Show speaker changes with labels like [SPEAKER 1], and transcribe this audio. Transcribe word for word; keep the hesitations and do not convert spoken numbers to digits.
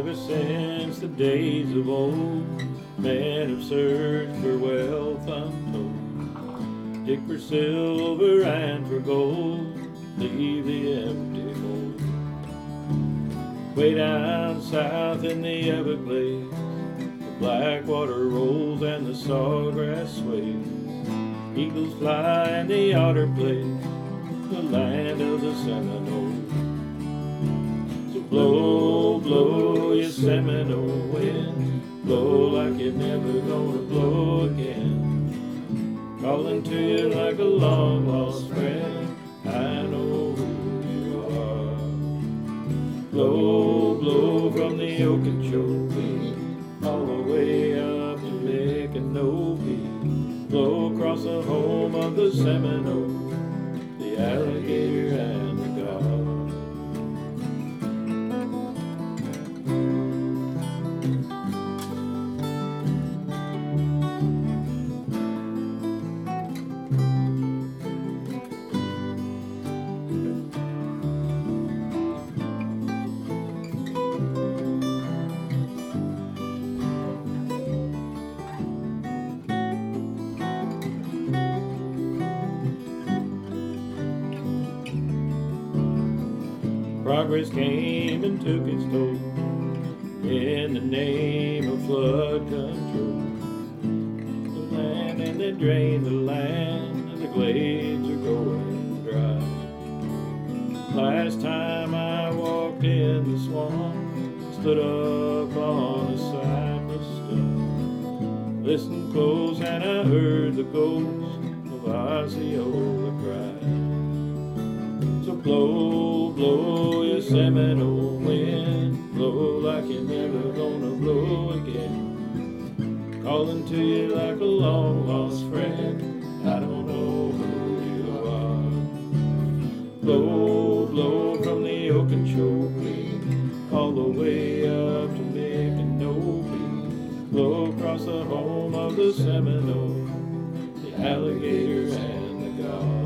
[SPEAKER 1] Ever since the days of old, men have searched for wealth untold, dig for silver and for gold, leave the empty hold. Way down south in the Everglades, the black water rolls and the sawgrass sways. Eagles fly and the otter play, the land of the Seminole. So blow, blow, you Seminole wind, blow like you're never gonna blow again. Calling to you like a long lost friend, I know who you are. Blow, blow from the Okeechobee, all the way up to Micanopy. Blow across the home of the Seminole, the alligator and the god. Progress came and took its toll in the name of flood control. The land and they drained the land, and the glades are going dry. Last time I walked in the swamp, stood up on a cypress stump, listened close and I heard the ghost of Osceola cry. So blow, blow, you Seminole wind, blow like you're never gonna blow again. Calling to you like a long lost friend, I don't know who you are. Blow, blow from the Okeechobee, all the way up to Micanopy. Blow across the home of the Seminole, the alligator and the god.